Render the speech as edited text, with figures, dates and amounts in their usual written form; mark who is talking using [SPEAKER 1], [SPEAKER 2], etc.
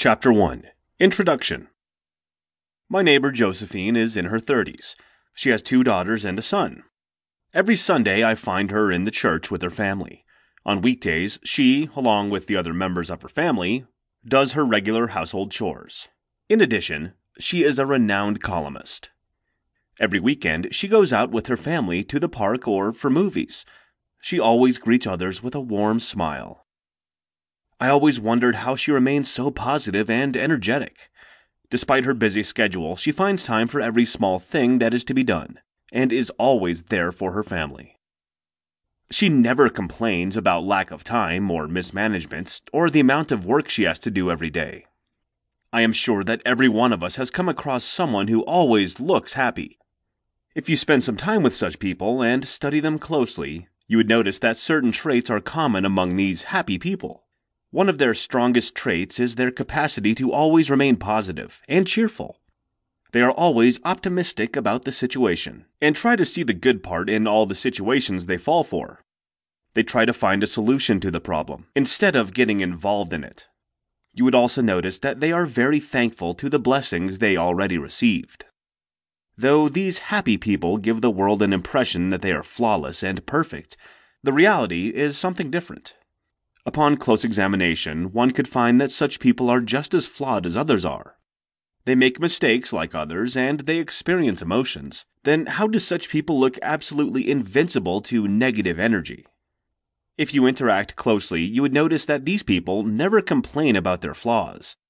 [SPEAKER 1] Chapter 1. Introduction. My neighbor Josephine is in her 30s. She has 2 daughters and a son. Every Sunday I find her in the church with her family. On weekdays, she, along with the other members of her family, does her regular household chores. In addition, she is a renowned columnist. Every weekend, she goes out with her family to the park or for movies. She always greets others with a warm smile. I always wondered how she remains so positive and energetic. Despite her busy schedule, she finds time for every small thing that is to be done, and is always there for her family. She never complains about lack of time or mismanagement or the amount of work she has to do every day. I am sure that every one of us has come across someone who always looks happy. If you spend some time with such people and study them closely, you would notice that certain traits are common among these happy people. One of their strongest traits is their capacity to always remain positive and cheerful. They are always optimistic about the situation and try to see the good part in all the situations they fall for. They try to find a solution to the problem instead of getting involved in it. You would also notice that they are very thankful to the blessings they already received. Though these happy people give the world an impression that they are flawless and perfect, the reality is something different. Upon close examination, one could find that such people are just as flawed as others are. They make mistakes like others, and they experience emotions. Then how do such people look absolutely invincible to negative energy? If you interact closely, you would notice that these people never complain about their flaws.